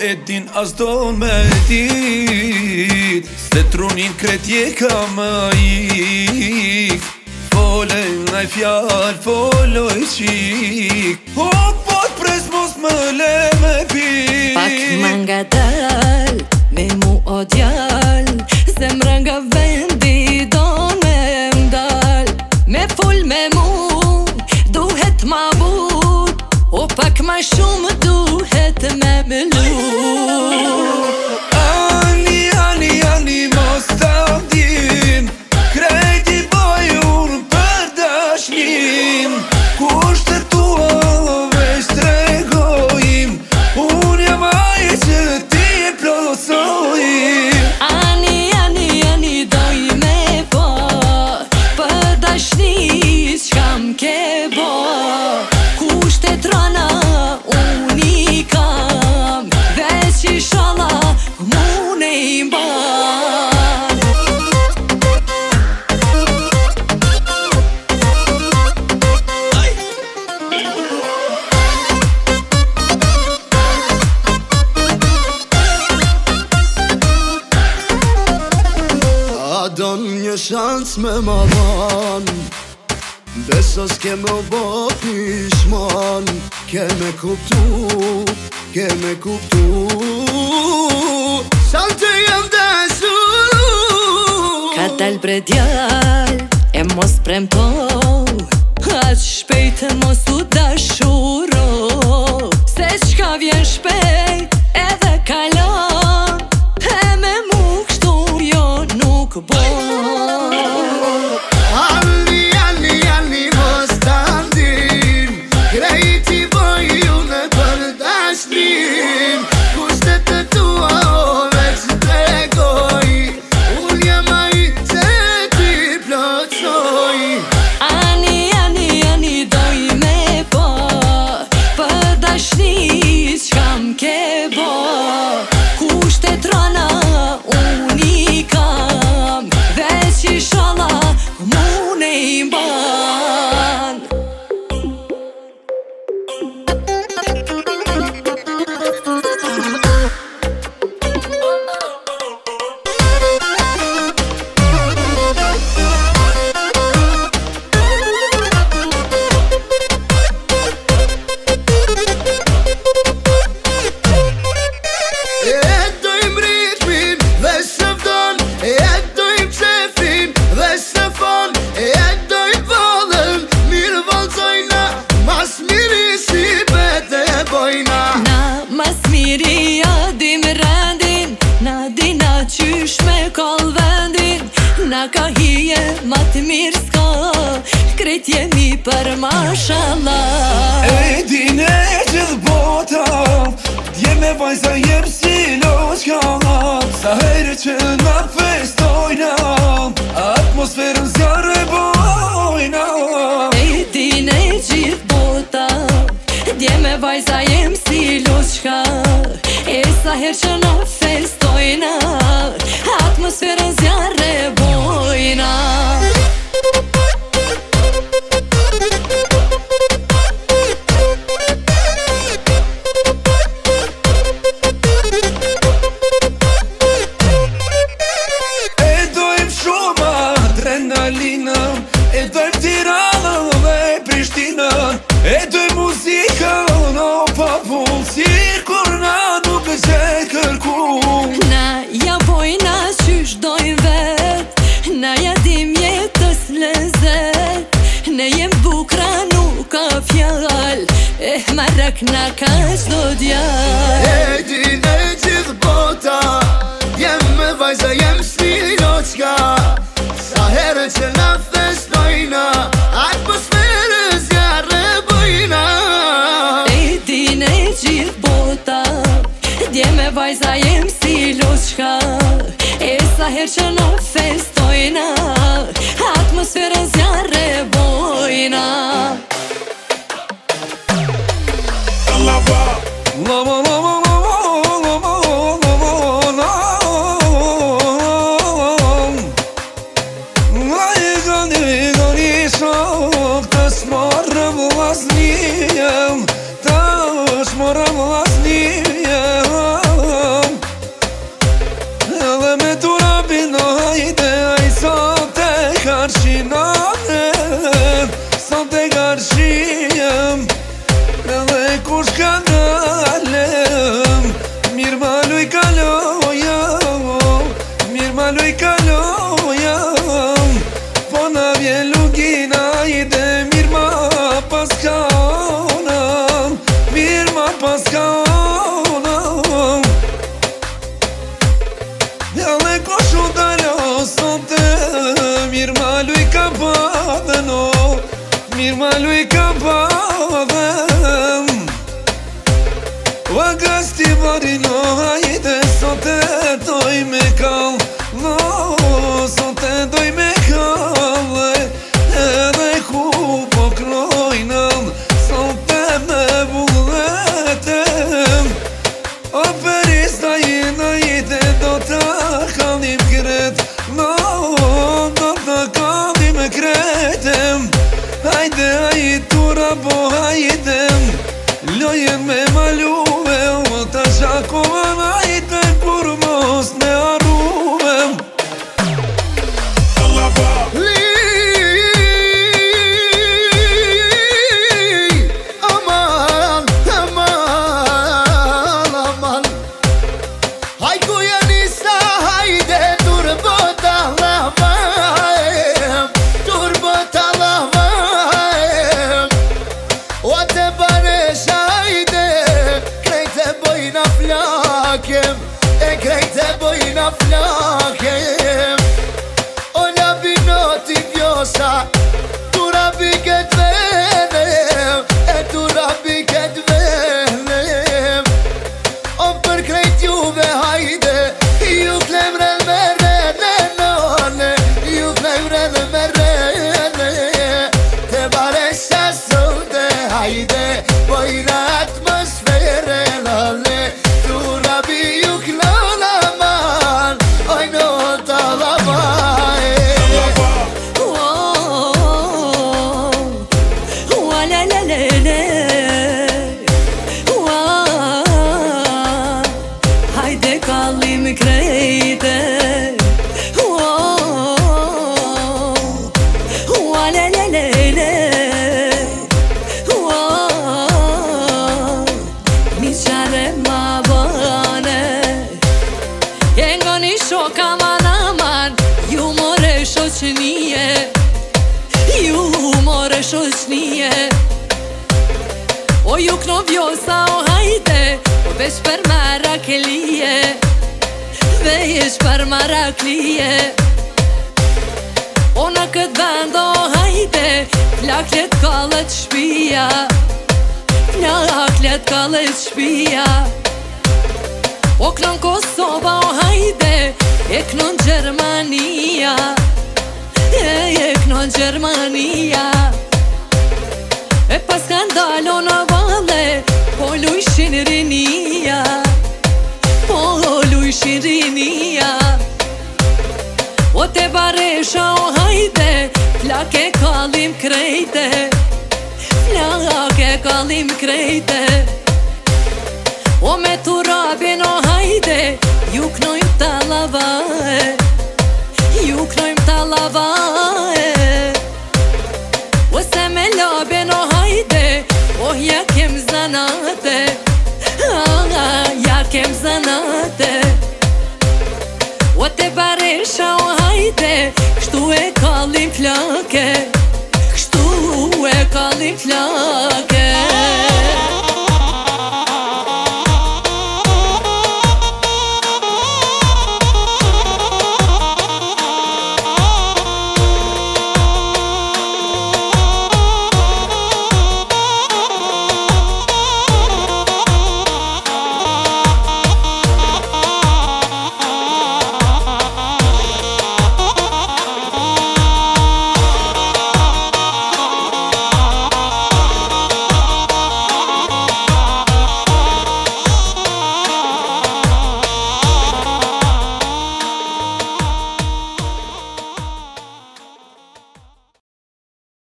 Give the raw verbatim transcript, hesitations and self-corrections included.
e din as do me dit se trunin kretje ka më ik. Fole naj fjall, foloj qik O pot pres mos më le me pik. Pak ma nga dal, me mu o djal, zemra nga vendi don me mdal. Me full me mu, duhet ma but, o pak ma shumë duhet me melu. Ani, ani, ani, mos ta din krejti boj unë për dashnin. Kushtet tua veç tregojim, unë jam aje që ti e plotësojim. Ani, ani, ani, doj me bo, për dashnis qkam ke bo. Kushtet rana unë i kam, veç inshallah mune i mban. A don një shans me ma dhan, besa s'ke me bo pishman. Ke me kuptu, ke me kuptu sa të jam dashu. Ka dal bre djal, e mos premto, aq shpejt mos u dashuro. Se qka vjen shpejt edhe kalon, e me mu kështu jo nuk bon. Ani, ani, ani, mos ta ndin krejti boj unë për dashnin. Kushtet e tua veç tregoj, unë jam ai që ti plotësoj. Ani, ani, ani, doj me bo, për dashnis qkam ke bo. Kushtet rana unë i kam, veç inshallah mune i mban. Na mas miri ja dim rendin, na dina qysh me kall vendin. Na ka hije ma të mirë s'ka, krejt jemi për mashallah. E din e gjithë bota, dje me vajza jem si loqka. Sa herë që na festojna, atmosferën zjarë bojna. E din e gjithë bota, dje me vajza jem si loqka. E sa her që na festojna, atmosferën zjarë bojna. E dojmë shumë adrenalinën, e dojmë Tiranën dhe Prishtinën. E dojmë muzikën, o popull, si kur na nuk e gjej kërkum. Na ja bojna qysh dojnë vet, na ja dim jetës lezet. Ne jem bukra nuk ka fjall, eh marrak na ka qdo djall. E din e gjithë bota, jem me vajza jem si loqka. Sa herë që na festojna, atmosferë zjarë bojna. E din e gjithë bota, dje me vajza jem si loqka. E sa her që na festojna, atmosferën zjarë bojna. Lava, lava, lava, lava, lava, lava, lava. Mirë malu i ka badhen, o Mirë malu i ka badhen Va gasti barino, hajde sot e doj me kall No, sot e doj me kall Edhe ku po krojnëm Sot e me bulletem O perista jena jite do ta kallim kret No, do ta kallim kretem Hajde hajde tura bo hajdem Lojen me maluve O ta shakova hajde kur mos me arruvem E krejte bojna flakem O labi noti vjosa Tu rabi ket venem E tu rabi ket venem O për krejt juve hajde Ju klemren me rene none Ju klemren me rene Te baresha sonde hajde Bojna atmosfere lale Shoka man aman Ju more shoqnije Ju more shoqnije O ju kno vjosa o hajde O veç për maraklije Veç për maraklije O në këtë vend o hajde Flaklet kallet shpia Flaklet kallet shpia O kënon Kosova o hajde E kënon Gjermania E kënon Gjermania E pas kanë dalo në valle Po lujshin rinia Po lujshin rinia O te baresha o hajde Flak e kallim krejte Flak e kallim krejte O me turabin o hajde Ju knojmë të lavae